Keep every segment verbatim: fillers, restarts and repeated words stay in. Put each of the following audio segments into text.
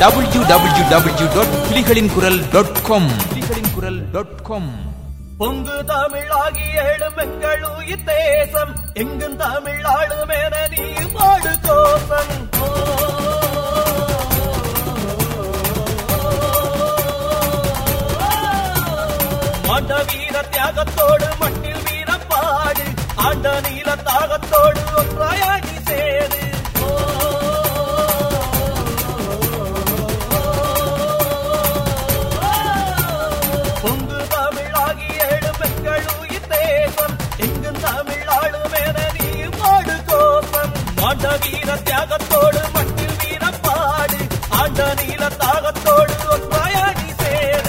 W W W dot புலிகளின் குரல் dot com புலிகளின் குரல் டாட் காம். பொங்கு தமிழாகி எழும் எங்கள் உயிர் தேசம், எங்கும் தமிழ் ஆளுமென நீ பாடு கோசம். ஆண்ட வீர தியாகத்தோடு மண்ணில் வீரம் பாடு, ஆண்ட நீல தாகத்தோடு ஒன்றாயாகி சேரு. பொங்கு தமிழாகி எழும் எங்கள் உயிர் தேசம், எங்கும் தமிழ் ஆளுமென நீ பாடு கோசம். ஆண்ட வீர தியாகத்தோடு மண்ணில் வீரம் பாடு, ஆண்ட நீல தாகத்தோடு ஒன்றாயாகி சேரு.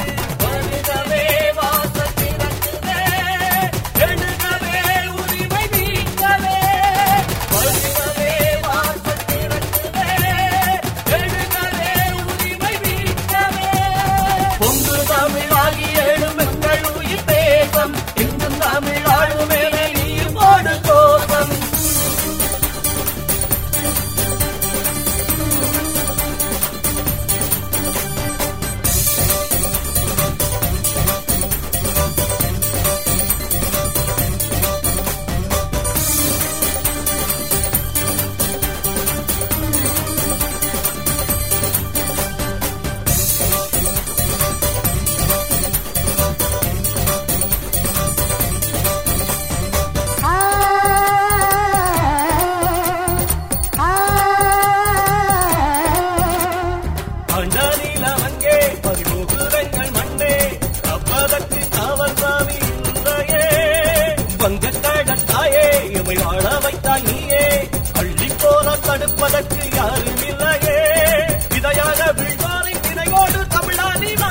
தடுப்பதற்கு யாரும் இல்லையே, விதையாக விழ்வாரை வினையோடு தமிழானிவா.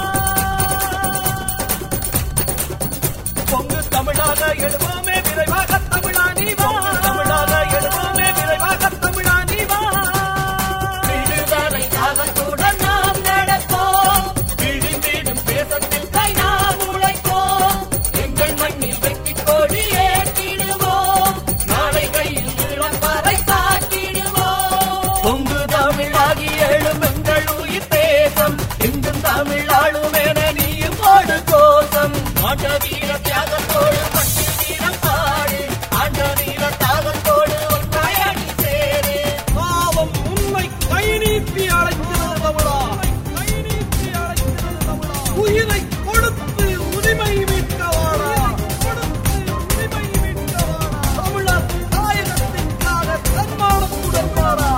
பொங்கு தமிழாக எழுவோமே விரைவாக தமிழானிவா, தமிழாக எழுவோமே விரைவாக தமிழானிவா. விடுதலை தாகத்துடன் நாம் நடப்போம், விழிந்திடும் தேசத்தில் கை நாம் உழைப்போம். எங்கள் மண்ணில் வெற்றி கோடி ஏற்றிடுவோம், நாளை கையில் இளம் பறை சாட்டி. பொங்கு தமிழாகி எழும் எங்கள் உயிர் தேசம், எங்கும் தமிழ் ஆளுமென நீயும் பாடு கோசம். ஆண்ட வீர தியாகத்தோடு மண்ணில் வீரம் பாடு, ஆண்ட நீல தாகத்தோடு ஒன்றாயணி சேரு. பாவம் உண்மை கை நீட்டி அழைக்கிறது தமிழா, கை நீட்டி அழைக்கிறது தமிழா. உயிரை கொடுத்து உரிமை மீட்கவாடா, கொடுத்து உரிமை மீட்கவாடா. தமிழர் தாயகத்திற்காக தன்மானத்துடன் வாடா.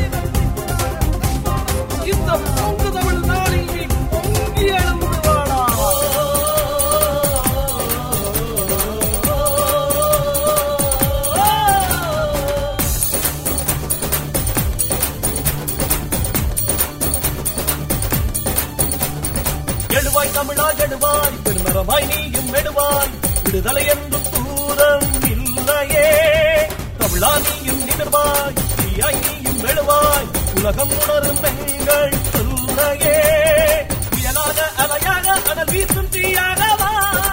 இந்த பொங்கு தமிழ் நாளில் நீ பொங்கி எழுந்து வாடா. எழுவாய் தமிழா எழுவாய், பெருமரமாய் நீயும் எடுவாய். விடுதலை என்றும் தூரம் இல்லையே, தமிழா நீயும் நிகழ்வாய், தீயாய் நீயும் எழுவாய். உலகம் உணரும் எங்கள் சொல்லையே, புயலாக அலையாக அனல் வீசும் தீயாகவா.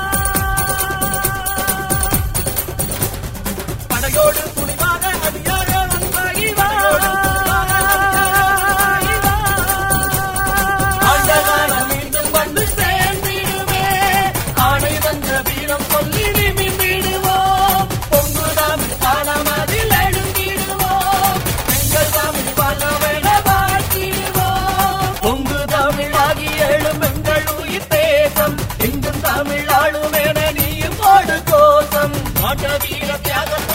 படையோடு துணிவாக அடியாக நன்றாகிவா. ஆண்டகாலம் மீண்டும் வந்து சேர்ந்திடுவே, ஆணை வந்த வீரம் சொல்லி நிமிந்திடுவோம். பொங்கு தமிழ் தானம் அதில் எழுந்திடுவோம், எங்கள் தமிழ் பலவென வாழ்த்திடுவோம். பொங்கு தமிழாகி எழும் எங்கள் உயிர் தேசம், எங்கும் தமிழ் ஆளுமென நீயும் பாடு கோசம். ஆண்ட வீர தியாக